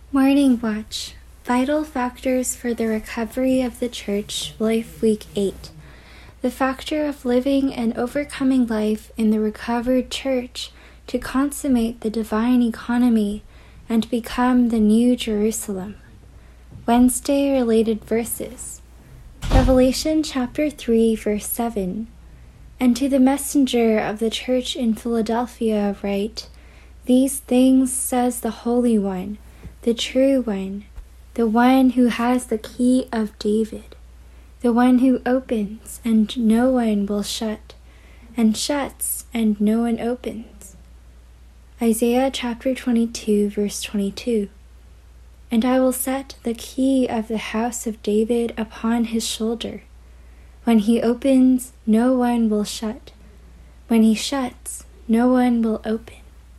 Morning Watch, Vital Factors for the Recovery of the Church, Life Week 8. The factor of living and overcoming life in the recovered church to consummate the divine economy and become the New Jerusalem. Wednesday related verses. Revelation chapter 3, verse 7. And to the messenger of the church in Philadelphia write, These things says the Holy One, the true One, the one who has the key of David, the one who opens and no one will shut, and shuts and no one opens. Isaiah chapter 22, verse 22. And I will set the key of the house of David upon his shoulder. When he opens, no one will shut. When he shuts, no one will open.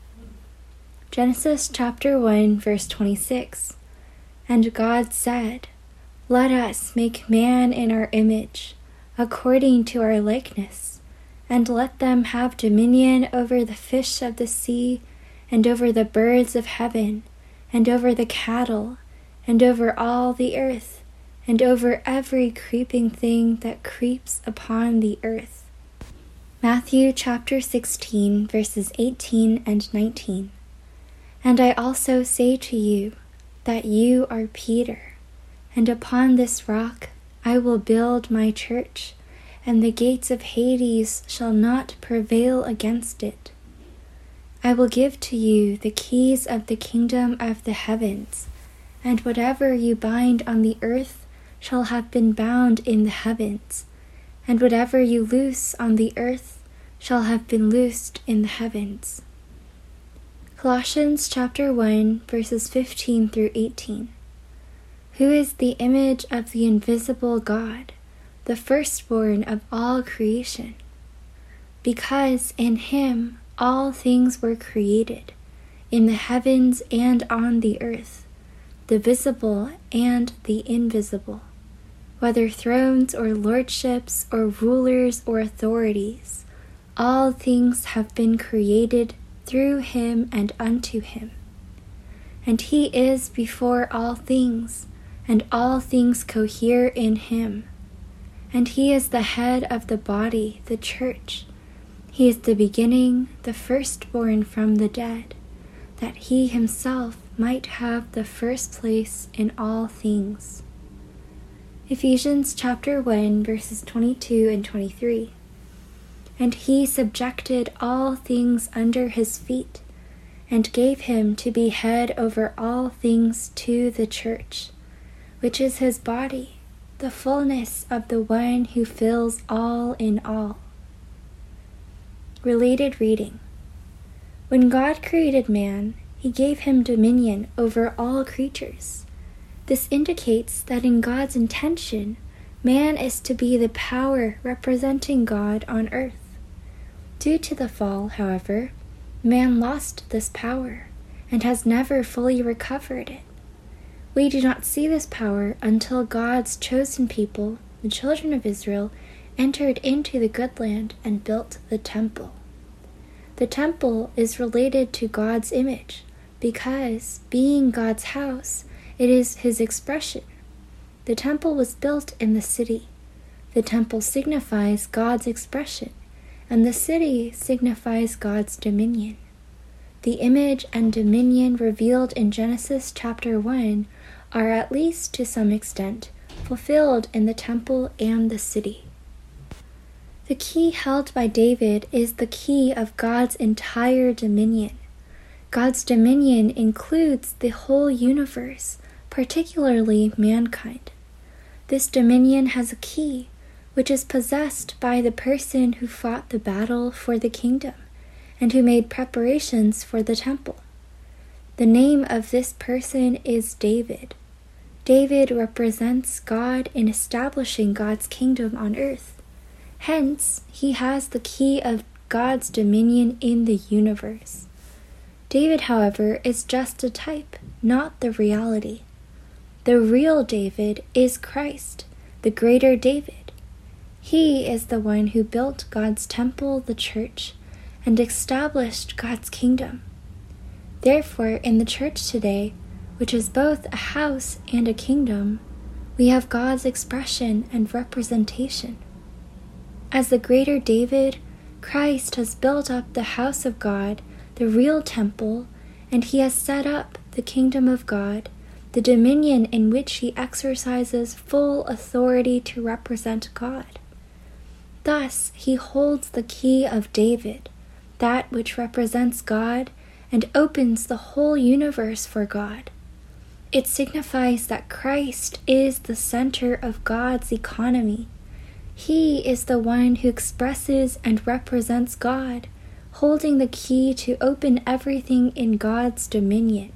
Genesis chapter 1, verse 26. And God said, Let us make man in our image, according to our likeness, and let them have dominion over the fish of the sea, and over the birds of heaven, and over the cattle, and over all the earth, and over every creeping thing that creeps upon the earth. Matthew chapter 16, verses 18 and 19. And I also say to you that you are Peter, and upon this rock I will build my church, and the gates of Hades shall not prevail against it. I will give to you the keys of the kingdom of the heavens, and whatever you bind on the earth shall have been bound in the heavens, and whatever you loose on the earth shall have been loosed in the heavens. Colossians chapter 1, verses 15 through 18. Who is the image of the invisible God, the firstborn of all creation? Because in him all things were created, in the heavens and on the earth, the visible and the invisible, whether thrones or lordships or rulers or authorities, all things have been created through him and unto him. And he is before all things, and all things cohere in him. And he is the head of the body, the church. He is the beginning, the firstborn from the dead, that he himself might have the first place in all things. Ephesians chapter 1, verses 22 and 23. And he subjected all things under his feet, and gave him to be head over all things to the church, which is his body, the fullness of the one who fills all in all. Related reading. When God created man, he gave him dominion over all creatures. This indicates that in God's intention, man is to be the power representing God on earth. Due to the fall, however, man lost this power and has never fully recovered it. We do not see this power until God's chosen people, the children of Israel, entered into the good land and built the temple. The temple is related to God's image because, being God's house, it is his expression. The temple was built in the city. The temple signifies God's expression, and the city signifies God's dominion. The image and dominion revealed in Genesis chapter 1 are, at least to some extent, fulfilled in the temple and the city. The key held by David is the key of God's entire dominion. God's dominion includes the whole universe, particularly mankind. This dominion has a key, which is possessed by the person who fought the battle for the kingdom and who made preparations for the temple. The name of this person is David. David represents God in establishing God's kingdom on earth. Hence, he has the key of God's dominion in the universe. David, however, is just a type, not the reality. The real David is Christ, the greater David. He is the one who built God's temple, the church, and established God's kingdom. Therefore, in the church today, which is both a house and a kingdom, we have God's expression and representation. As the greater David, Christ has built up the house of God, the real temple, and he has set up the kingdom of God, the dominion in which he exercises full authority to represent God. Thus, he holds the key of David, that which represents God, and opens the whole universe for God. It signifies that Christ is the center of God's economy. He is the one who expresses and represents God, holding the key to open everything in God's dominion.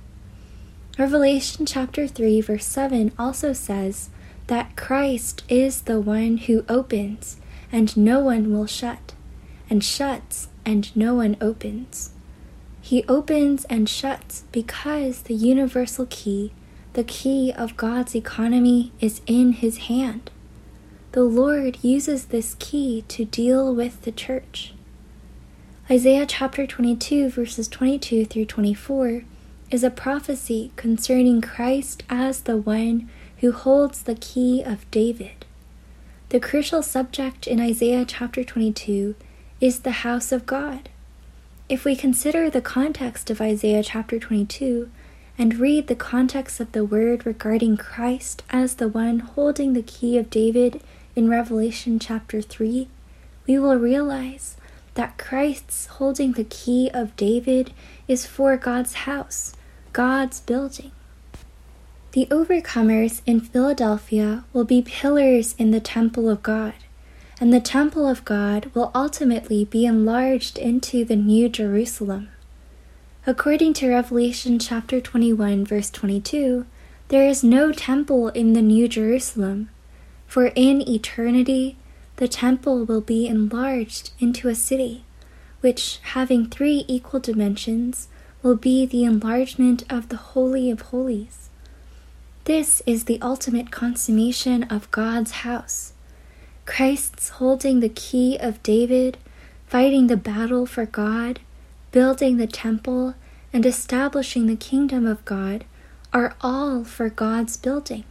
Revelation chapter 3 verse 7 also says that Christ is the one who opens, and no one will shut, and shuts, and no one opens. He opens and shuts because the universal key, the key of God's economy, is in his hand. The Lord uses this key to deal with the church. Isaiah chapter 22 verses 22 through 24 is a prophecy concerning Christ as the one who holds the key of David. The crucial subject in Isaiah chapter 22 is the house of God. If we consider the context of Isaiah chapter 22 and read the context of the word regarding Christ as the one holding the key of David in Revelation chapter 3, we will realize that Christ's holding the key of David is for God's house, God's building. The overcomers in Philadelphia will be pillars in the temple of God, and the temple of God will ultimately be enlarged into the New Jerusalem. According to Revelation chapter 21 verse 22, there is no temple in the New Jerusalem, for in eternity the temple will be enlarged into a city, which, having 3 equal dimensions, will be the enlargement of the Holy of Holies. This is the ultimate consummation of God's house. Christ's holding the key of David, fighting the battle for God, building the temple, and establishing the kingdom of God are all for God's building.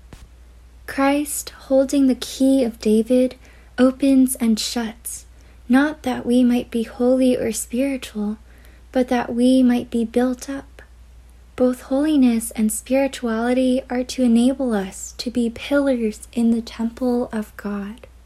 Christ, holding the key of David, opens and shuts, not that we might be holy or spiritual, but that we might be built up. Both holiness and spirituality are to enable us to be pillars in the temple of God.